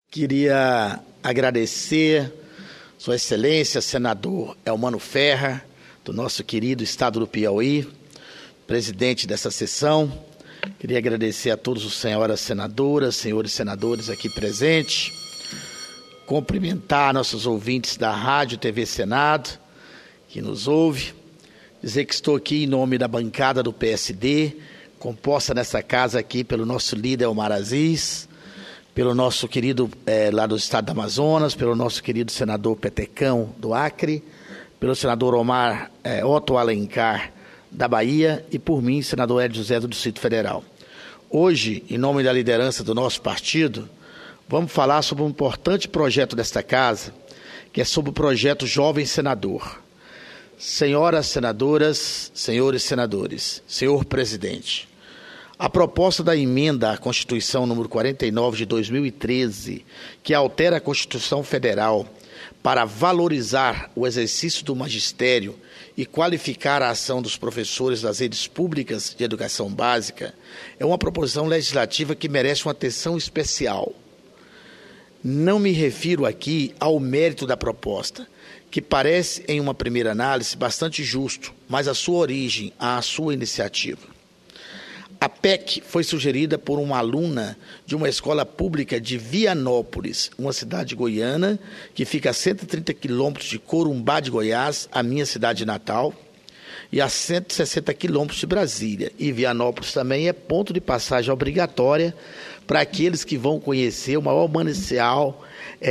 Queria agradecer Sua Excelência, senador Elmano Ferrer, do nosso querido estado do Piauí, presidente dessa sessão. Queria agradecer a todos os senhoras senadoras, senhores senadores aqui presentes. Cumprimentar nossos ouvintes da Rádio TV Senado, que nos ouve. Dizer que estou aqui em nome da bancada do PSD, composta nessa casa aqui pelo nosso líder Omar Aziz, pelo nosso querido lá do estado do Amazonas, pelo nosso querido senador Petecão do Acre, pelo senador Otto Alencar da Bahia e por mim, senador Hélio José do Distrito Federal. Hoje, em nome da liderança do nosso partido, vamos falar sobre um importante projeto desta casa, que é sobre o projeto Jovem Senador. Senhoras senadoras, senhores senadores, senhor presidente, a proposta da emenda à Constituição número 49 de 2013, que altera a Constituição Federal para valorizar o exercício do magistério e qualificar a ação dos professores das redes públicas de educação básica, é uma proposição legislativa que merece uma atenção especial. Não me refiro aqui ao mérito da proposta, que parece, em uma primeira análise, bastante justo, mas a sua origem, a sua iniciativa. A PEC foi sugerida por uma aluna de uma escola pública de Vianópolis, uma cidade goiana que fica a 130 quilômetros de Corumbá de Goiás, a minha cidade natal, e a 160 quilômetros de Brasília. E Vianópolis também é ponto de passagem obrigatória para aqueles que vão conhecer o maior manancial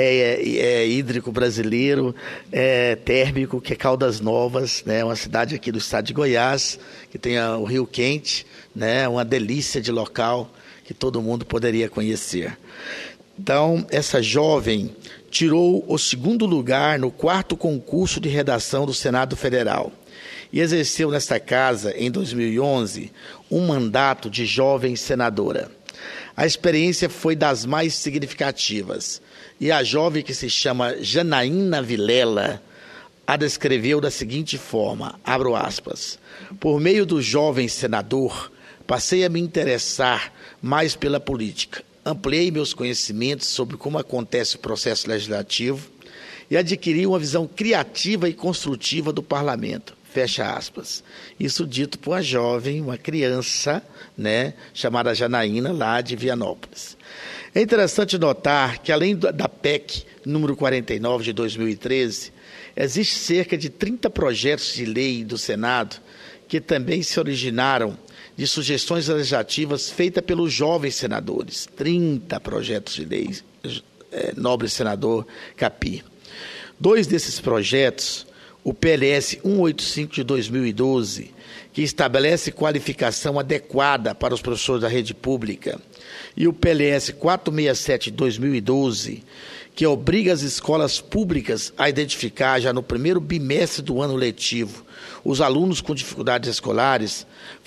hídrico brasileiro, térmico, que é Caldas Novas, né? Uma cidade aqui do estado de Goiás, que tem o Rio Quente, né? Uma delícia de local que todo mundo poderia conhecer. Então, essa jovem tirou o segundo lugar no 4º concurso de redação do Senado Federal e exerceu nesta casa, em 2011, um mandato de jovem senadora. A experiência foi das mais significativas e a jovem, que se chama Janaína Vilela, a descreveu da seguinte forma, abro aspas, por meio do jovem senador, passei a me interessar mais pela política, ampliei meus conhecimentos sobre como acontece o processo legislativo e adquiri uma visão criativa e construtiva do parlamento. Fecha aspas. Isso dito por uma jovem, uma criança, né, chamada Janaína, lá de Vianópolis. É interessante notar que, além da PEC número 49 de 2013, existe cerca de 30 projetos de lei do Senado que também se originaram de sugestões legislativas feitas pelos jovens senadores. 30 projetos de lei, nobre senador Capi. 2 desses projetos, o PLS 185 de 2012, que estabelece qualificação adequada para os professores da rede pública, e o PLS 467 de 2012, que obriga as escolas públicas a identificar já no primeiro bimestre do ano letivo os alunos com dificuldades escolares,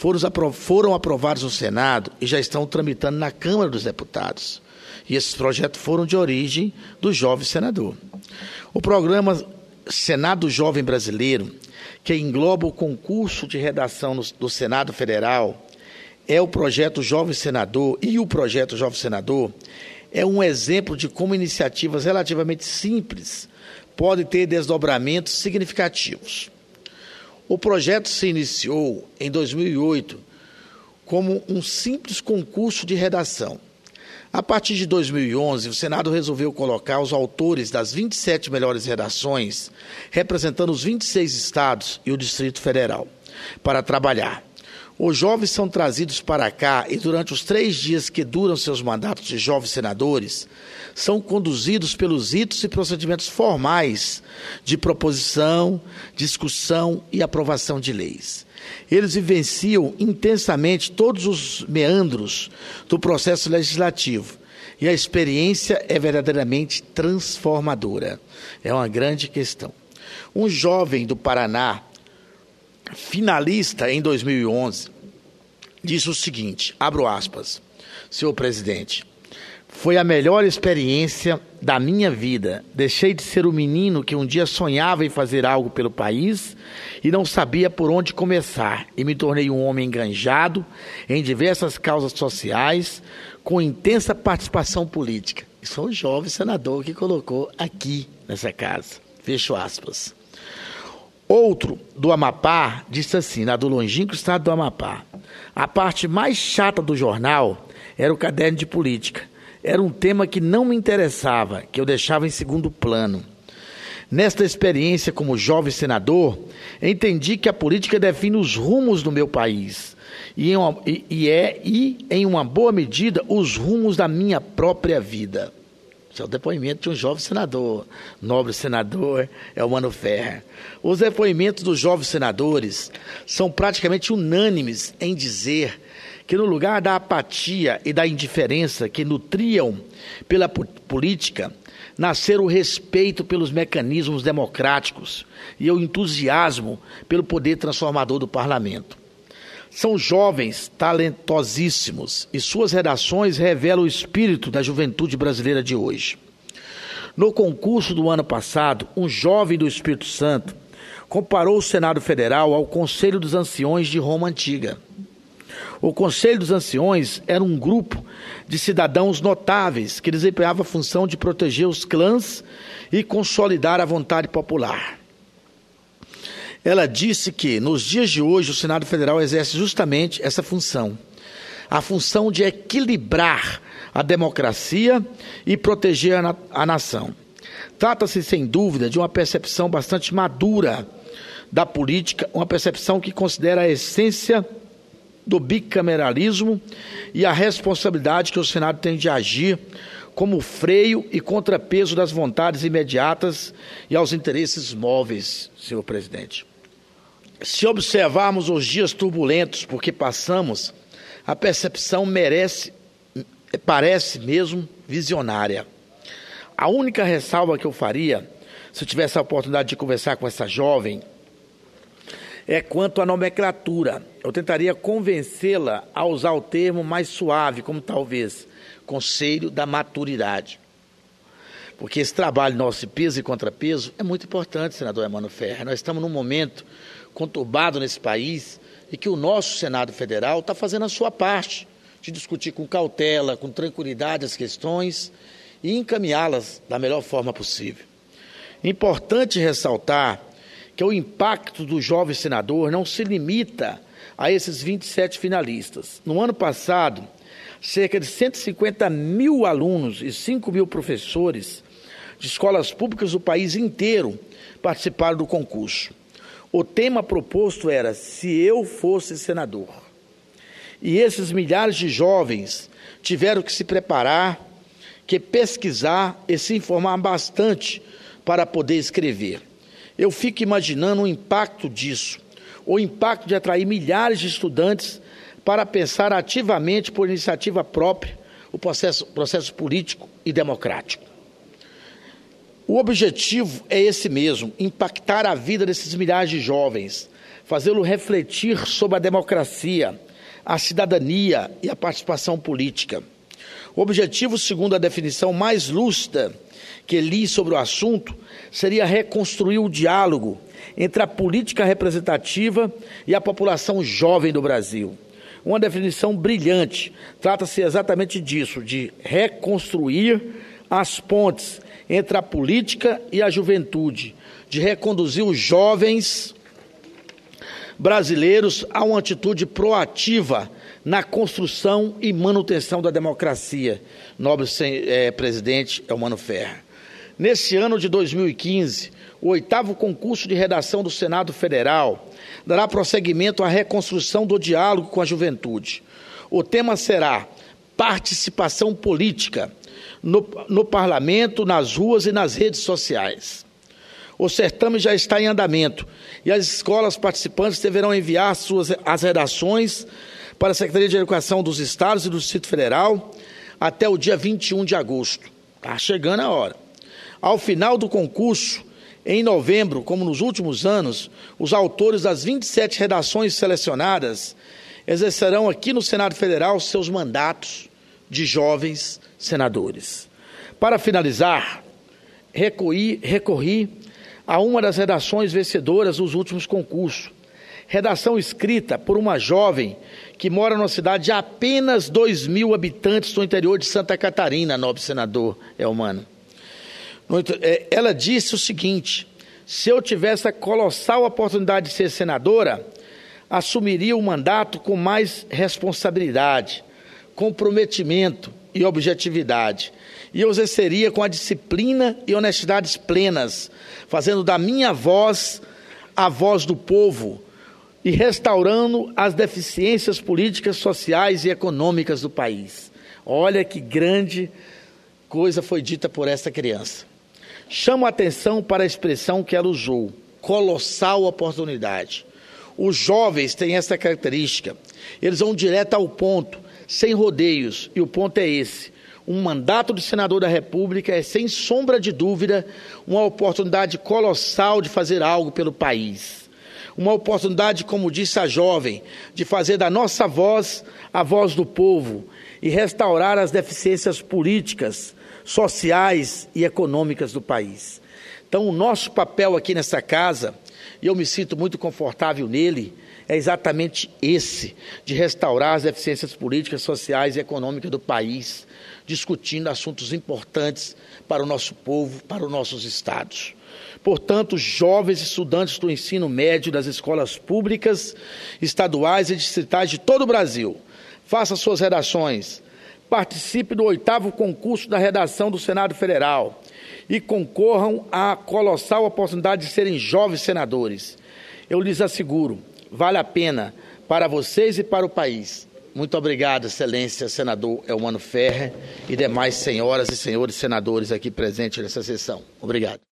foram aprovados no Senado e já estão tramitando na Câmara dos Deputados. E esses projetos foram de origem do jovem senador. O programa Senado Jovem Brasileiro, que engloba o concurso de redação do Senado Federal, é o projeto Jovem Senador, e o projeto Jovem Senador é um exemplo de como iniciativas relativamente simples podem ter desdobramentos significativos. O projeto se iniciou em 2008 como um simples concurso de redação. A partir de 2011, o Senado resolveu colocar os autores das 27 melhores redações, representando os 26 estados e o Distrito Federal, para trabalhar. Os jovens são trazidos para cá e, durante os 3 dias que duram seus mandatos de jovens senadores, são conduzidos pelos ritos e procedimentos formais de proposição, discussão e aprovação de leis. Eles vivenciam intensamente todos os meandros do processo legislativo e a experiência é verdadeiramente transformadora. É uma grande questão. Um jovem do Paraná, finalista em 2011, disse o seguinte, abro aspas, senhor presidente, foi a melhor experiência da minha vida. Deixei de ser o menino que um dia sonhava em fazer algo pelo país e não sabia por onde começar, e me tornei um homem enganjado em diversas causas sociais, com intensa participação política. Isso foi um jovem senador que colocou aqui nessa casa. Fecho aspas. Outro, do Amapá, disse assim, do longínquo estado do Amapá: a parte mais chata do jornal era o caderno de política. Era um tema que não me interessava, que eu deixava em segundo plano. Nesta experiência como jovem senador, entendi que a política define os rumos do meu país e em uma boa medida, os rumos da minha própria vida. Esse é o depoimento de um jovem senador, nobre senador Elmano Ferrer. Os depoimentos dos jovens senadores são praticamente unânimes em dizer que no lugar da apatia e da indiferença que nutriam pela política, nasceram o respeito pelos mecanismos democráticos e o entusiasmo pelo poder transformador do parlamento. São jovens talentosíssimos e suas redações revelam o espírito da juventude brasileira de hoje. No concurso do ano passado, um jovem do Espírito Santo comparou o Senado Federal ao Conselho dos Anciões de Roma Antiga. O Conselho dos Anciões era um grupo de cidadãos notáveis que desempenhava a função de proteger os clãs e consolidar a vontade popular. Ela disse que, nos dias de hoje, o Senado Federal exerce justamente essa função. A função de equilibrar a democracia e proteger a nação. Trata-se, sem dúvida, de uma percepção bastante madura da política, uma percepção que considera a essência do bicameralismo e a responsabilidade que o Senado tem de agir como freio e contrapeso das vontades imediatas e aos interesses móveis, senhor presidente. Se observarmos os dias turbulentos por que passamos, a percepção parece mesmo visionária. A única ressalva que eu faria, se eu tivesse a oportunidade de conversar com essa jovem, é quanto à nomenclatura. Eu tentaria convencê-la a usar o termo mais suave, como talvez Conselho da Maturidade. Porque esse trabalho nosso de peso e contrapeso é muito importante, senador Elmano Ferrer. Nós estamos num momento conturbado nesse país e que o nosso Senado Federal está fazendo a sua parte de discutir com cautela, com tranquilidade as questões e encaminhá-las da melhor forma possível. Importante ressaltar que o impacto do jovem senador não se limita a esses 27 finalistas. No ano passado, cerca de 150 mil alunos e 5 mil professores de escolas públicas do país inteiro participaram do concurso. O tema proposto era "Se eu fosse senador". E esses milhares de jovens tiveram que se preparar, que pesquisar e se informar bastante para poder escrever. Eu fico imaginando o impacto disso, o impacto de atrair milhares de estudantes para pensar ativamente por iniciativa própria o processo político e democrático. O objetivo é esse mesmo, impactar a vida desses milhares de jovens, fazê-lo refletir sobre a democracia, a cidadania e a participação política. O objetivo, segundo a definição mais lúcida que li sobre o assunto, seria reconstruir o diálogo entre a política representativa e a população jovem do Brasil. Uma definição brilhante. Trata-se exatamente disso, de reconstruir as pontes entre a política e a juventude, de reconduzir os jovens brasileiros a uma atitude proativa na construção e manutenção da democracia, nobre presidente Elmano Ferrer. Nesse ano de 2015, o 8º concurso de redação do Senado Federal dará prosseguimento à reconstrução do diálogo com a juventude. O tema será participação política no parlamento, nas ruas e nas redes sociais. O certame já está em andamento e as escolas participantes deverão enviar as redações para a Secretaria de Educação dos Estados e do Distrito Federal até o dia 21 de agosto. Está chegando a hora. Ao final do concurso, em novembro, como nos últimos anos, os autores das 27 redações selecionadas exercerão aqui no Senado Federal seus mandatos de jovens senadores. Para finalizar, recorri a uma das redações vencedoras dos últimos concursos, Redação escrita por uma jovem que mora numa cidade de apenas 2.000 habitantes no interior de Santa Catarina, nobre senador Elmano. Ela disse o seguinte: se eu tivesse a colossal oportunidade de ser senadora, assumiria o mandato com mais responsabilidade, comprometimento e objetividade. E eu exerceria com a disciplina e honestidades plenas, fazendo da minha voz a voz do povo e restaurando as deficiências políticas, sociais e econômicas do país. Olha que grande coisa foi dita por essa criança. Chamo a atenção para a expressão que ela usou: colossal oportunidade. Os jovens têm essa característica, eles vão direto ao ponto, sem rodeios, e o ponto é esse: um mandato de senador da República é, sem sombra de dúvida, uma oportunidade colossal de fazer algo pelo país. Uma oportunidade, como disse a jovem, de fazer da nossa voz a voz do povo e restaurar as deficiências políticas, sociais e econômicas do país. Então, o nosso papel aqui nessa casa, e eu me sinto muito confortável nele, é exatamente esse, de restaurar as deficiências políticas, sociais e econômicas do país, discutindo assuntos importantes para o nosso povo, para os nossos estados. Portanto, jovens estudantes do ensino médio das escolas públicas, estaduais e distritais de todo o Brasil, façam suas redações, participe do 8º concurso da redação do Senado Federal e concorram à colossal oportunidade de serem jovens senadores. Eu lhes asseguro, vale a pena para vocês e para o país. Muito obrigado, excelência, senador Elmano Ferrer e demais senhoras e senhores senadores aqui presentes nessa sessão. Obrigado.